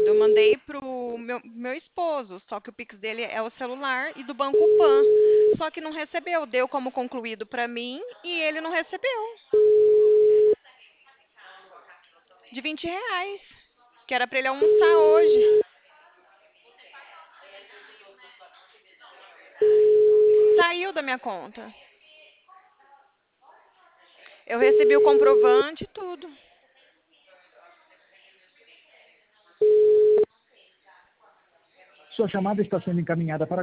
mandado. Eu mandei pro meu esposo, só que o Pix dele é o celular e do Banco Pan. Só que não recebeu, deu como concluído para mim e ele não recebeu. De R$ 20, que era para ele almoçar hoje. Saiu da minha conta. Eu recebi o comprovante e tudo. Sua chamada está sendo encaminhada para